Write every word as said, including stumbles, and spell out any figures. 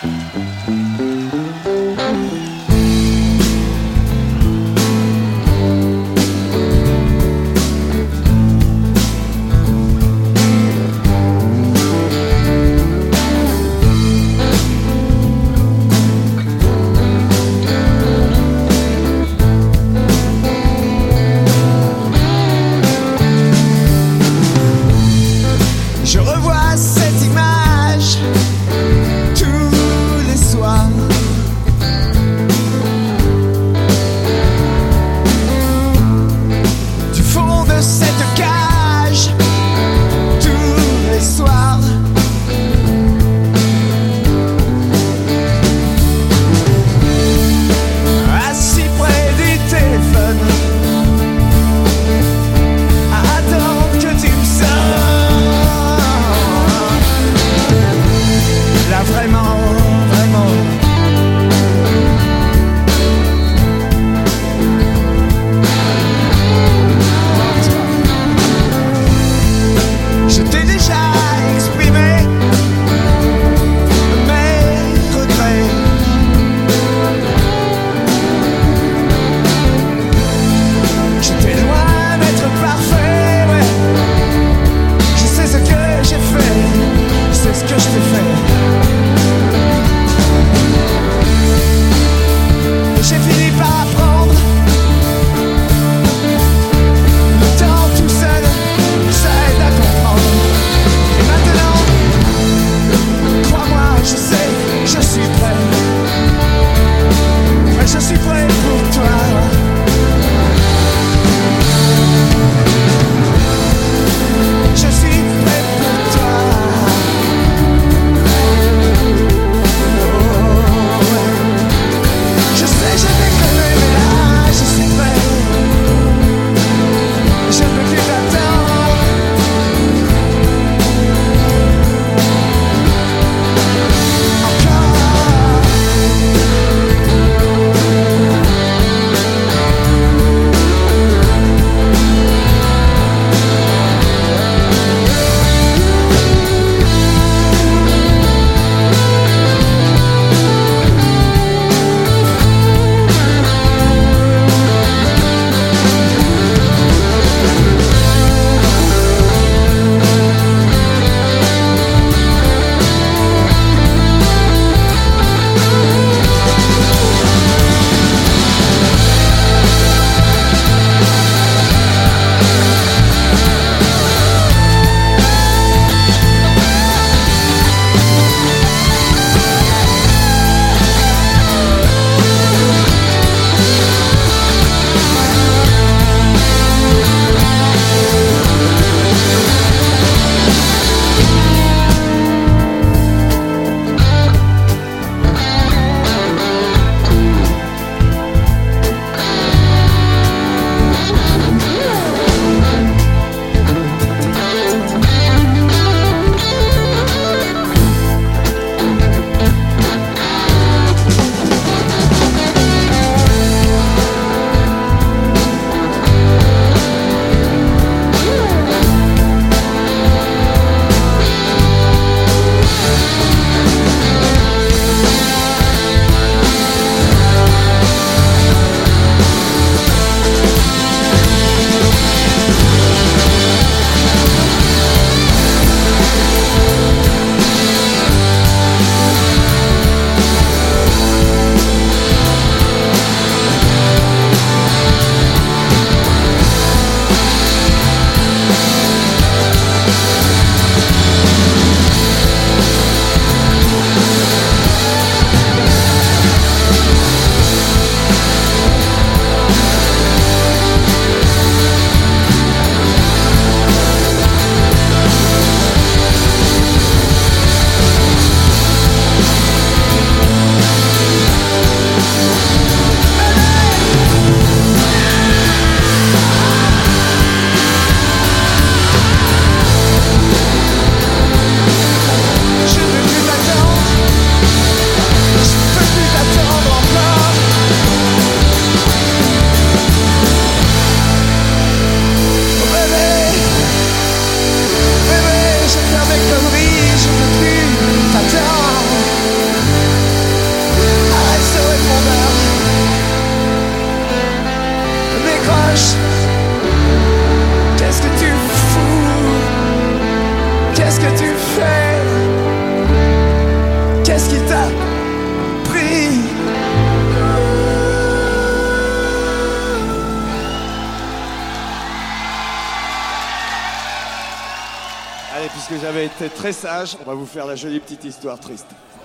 Je revois cette image tous les soirs. Du fond de cette cage, tous les soirs. Assis près du téléphone, à attendre que tu me sonnes. Là vraiment, vraiment. Je t'ai déjà exprimé mes regrets. J'étais loin d'être parfait, ouais. Je sais ce que j'ai fait, je sais ce que je t'ai fait. Allez, puisque j'avais été très sage, on va vous faire la jolie petite histoire triste.